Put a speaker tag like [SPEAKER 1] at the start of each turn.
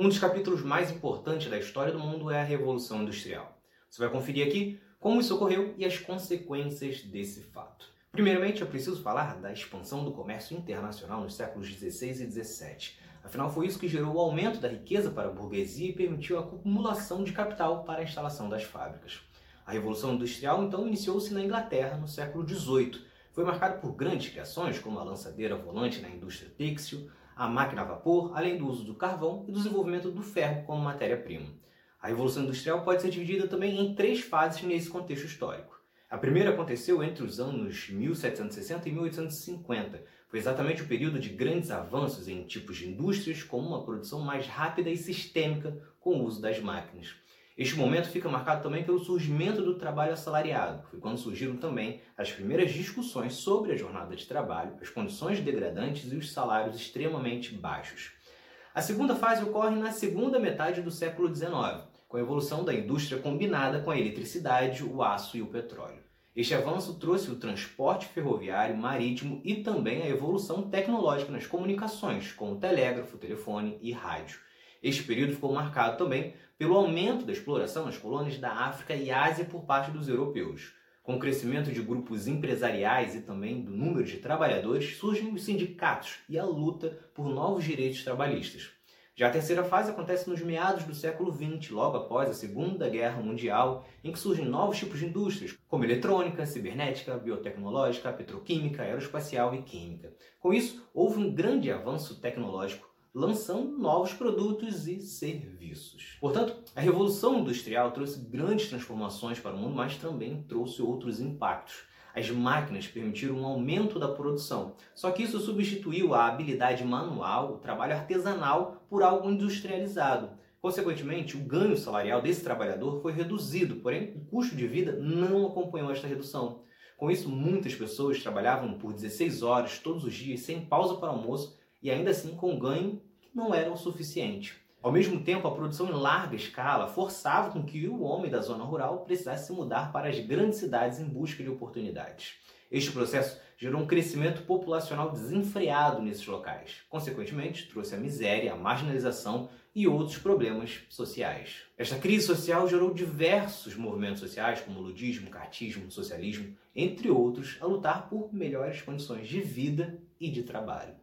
[SPEAKER 1] Um dos capítulos mais importantes da história do mundo é a Revolução Industrial. Você vai conferir aqui como isso ocorreu e as consequências desse fato. Primeiramente, é preciso falar da expansão do comércio internacional nos séculos XVI e XVII. Afinal, foi isso que gerou o aumento da riqueza para a burguesia e permitiu a acumulação de capital para a instalação das fábricas. A Revolução Industrial, então, iniciou-se na Inglaterra no século XVIII. Foi marcada por grandes criações, como a lançadeira volante na indústria têxtil, a máquina a vapor, além do uso do carvão e do desenvolvimento do ferro como matéria-prima. A Revolução Industrial pode ser dividida também em 3 fases nesse contexto histórico. A primeira aconteceu entre os anos 1760 e 1850. Foi exatamente o período de grandes avanços em tipos de indústrias, com uma produção mais rápida e sistêmica com o uso das máquinas. Este momento fica marcado também pelo surgimento do trabalho assalariado. Foi quando surgiram também as primeiras discussões sobre a jornada de trabalho, as condições degradantes e os salários extremamente baixos. A segunda fase ocorre na segunda metade do século XIX, com a evolução da indústria combinada com a eletricidade, o aço e o petróleo. Este avanço trouxe o transporte ferroviário, marítimo e também a evolução tecnológica nas comunicações, como telégrafo, telefone e rádio. Este período ficou marcado também pelo aumento da exploração nas colônias da África e Ásia por parte dos europeus. Com o crescimento de grupos empresariais e também do número de trabalhadores, surgem os sindicatos e a luta por novos direitos trabalhistas. Já a terceira fase acontece nos meados do século XX, logo após a Segunda Guerra Mundial, em que surgem novos tipos de indústrias, como eletrônica, cibernética, biotecnológica, petroquímica, aeroespacial e química. Com isso, houve um grande avanço tecnológico, lançando novos produtos e serviços. Portanto, a Revolução Industrial trouxe grandes transformações para o mundo, mas também trouxe outros impactos. As máquinas permitiram um aumento da produção, só que isso substituiu a habilidade manual, o trabalho artesanal, por algo industrializado. Consequentemente, o ganho salarial desse trabalhador foi reduzido, porém o custo de vida não acompanhou esta redução. Com isso, muitas pessoas trabalhavam por 16 horas todos os dias, sem pausa para almoço, e ainda assim com um ganho que não era o suficiente. Ao mesmo tempo, a produção em larga escala forçava com que o homem da zona rural precisasse se mudar para as grandes cidades em busca de oportunidades. Este processo gerou um crescimento populacional desenfreado nesses locais. Consequentemente, trouxe a miséria, a marginalização e outros problemas sociais. Esta crise social gerou diversos movimentos sociais, como o ludismo, cartismo, socialismo, entre outros, a lutar por melhores condições de vida e de trabalho.